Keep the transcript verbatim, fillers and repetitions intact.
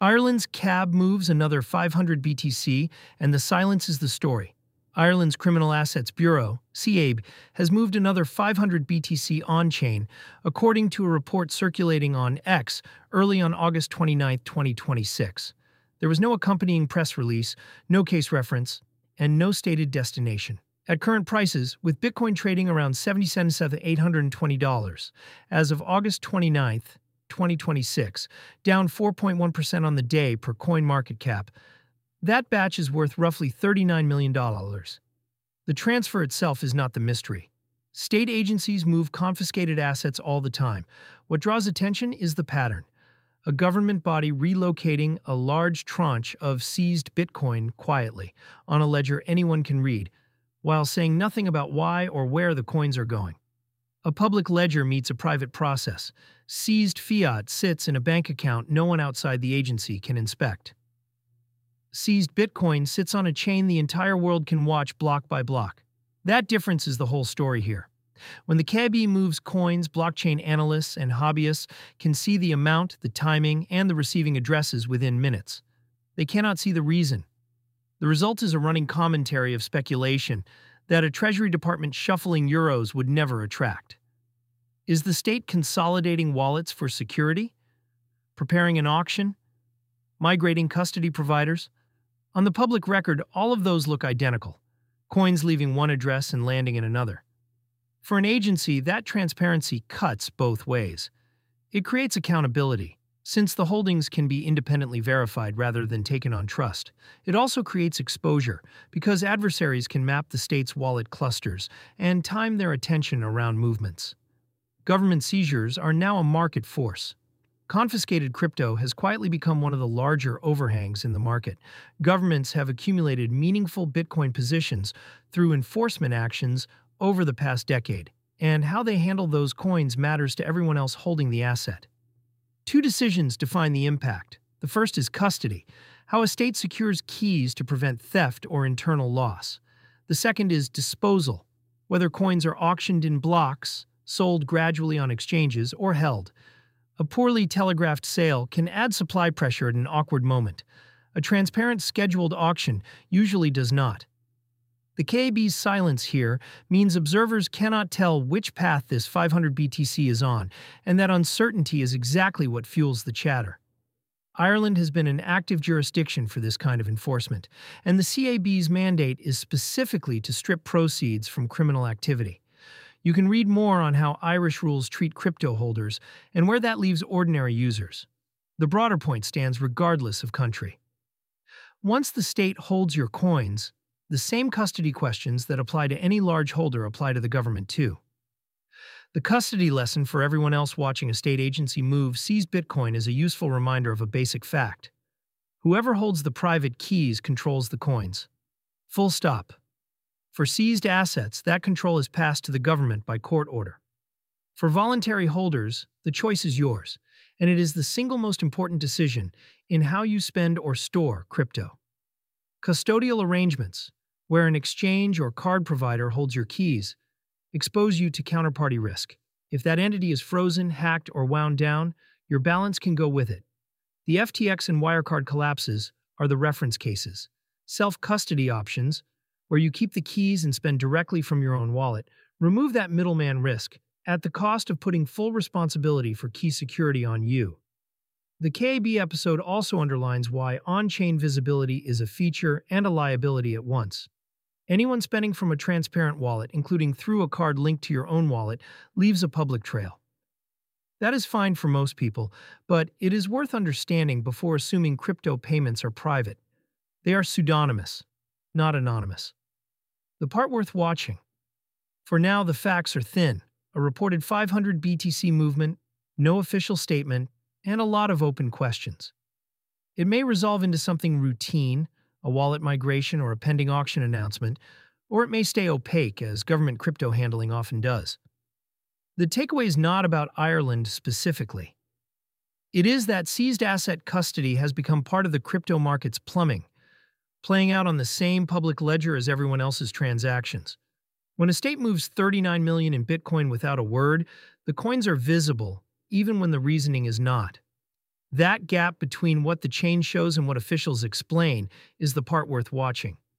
Ireland's C A B moves another five hundred B T C, and the silence is the story. Ireland's Criminal Assets Bureau, C A B, has moved another five hundred B T C on-chain, according to a report circulating on X early on August twenty-ninth, twenty twenty-six. There was no accompanying press release, no case reference, and no stated destination. At current prices, with Bitcoin trading around seventy-seven thousand eight hundred twenty dollars as of August twenty-ninth, twenty twenty-six, down four point one percent on the day per CoinMarketCap, that batch is worth roughly thirty-nine million dollars. The transfer itself is not the mystery. State agencies move confiscated assets all the time. What draws attention is the pattern. A government body relocating a large tranche of seized Bitcoin quietly on a ledger anyone can read, while saying nothing about why or where the coins are going. A public ledger meets a private process. Seized fiat sits in a bank account no one outside the agency can inspect. Seized Bitcoin sits on a chain the entire world can watch block by block. That difference is the whole story here. When the C A B moves coins, blockchain analysts and hobbyists can see the amount, the timing, and the receiving addresses within minutes. They cannot see the reason. The result is a running commentary of speculation that a Treasury Department shuffling euros would never attract. Is the state consolidating wallets for security? Preparing an auction? Migrating custody providers? On the public record, all of those look identical. Coins leaving one address and landing in another. For an agency, that transparency cuts both ways. It creates accountability, since the holdings can be independently verified rather than taken on trust. It also creates exposure, because adversaries can map the state's wallet clusters and time their attention around movements. Government seizures are now a market force. Confiscated crypto has quietly become one of the larger overhangs in the market. Governments have accumulated meaningful Bitcoin positions through enforcement actions over the past decade, and how they handle those coins matters to everyone else holding the asset. Two decisions define the impact. The first is custody, how a state secures keys to prevent theft or internal loss. The second is disposal, whether coins are auctioned in blocks, sold gradually on exchanges, or held. A poorly telegraphed sale can add supply pressure at an awkward moment. A transparent scheduled auction usually does not. The C A B's silence here means observers cannot tell which path this five hundred B T C is on, and that uncertainty is exactly what fuels the chatter. Ireland has been an active jurisdiction for this kind of enforcement, and the C A B's mandate is specifically to strip proceeds from criminal activity. You can read more on how Irish rules treat crypto holders and where that leaves ordinary users. The broader point stands regardless of country. Once the state holds your coins, the same custody questions that apply to any large holder apply to the government too. The custody lesson for everyone else watching a state agency move seized Bitcoin is a useful reminder of a basic fact. Whoever holds the private keys controls the coins. Full stop. For seized assets, that control is passed to the government by court order. For voluntary holders, the choice is yours, and it is the single most important decision in how you spend or store crypto. Custodial arrangements, where an exchange or card provider holds your keys, expose you to counterparty risk. If that entity is frozen, hacked, or wound down, your balance can go with it. The F T X and Wirecard collapses are the reference cases. Self-custody options, where you keep the keys and spend directly from your own wallet, remove that middleman risk at the cost of putting full responsibility for key security on you. The C A B episode also underlines why on-chain visibility is a feature and a liability at once. Anyone spending from a transparent wallet, including through a card linked to your own wallet, leaves a public trail. That is fine for most people, but it is worth understanding before assuming crypto payments are private. They are pseudonymous, not anonymous. The part worth watching. For now, the facts are thin. A reported five hundred B T C movement, no official statement, and a lot of open questions. It may resolve into something routine, a wallet migration or a pending auction announcement, or it may stay opaque, as government crypto handling often does. The takeaway is not about Ireland specifically. It is that seized asset custody has become part of the crypto market's plumbing, playing out on the same public ledger as everyone else's transactions. When a state moves thirty-nine million dollars in Bitcoin without a word, the coins are visible, even when the reasoning is not. That gap between what the chain shows and what officials explain is the part worth watching.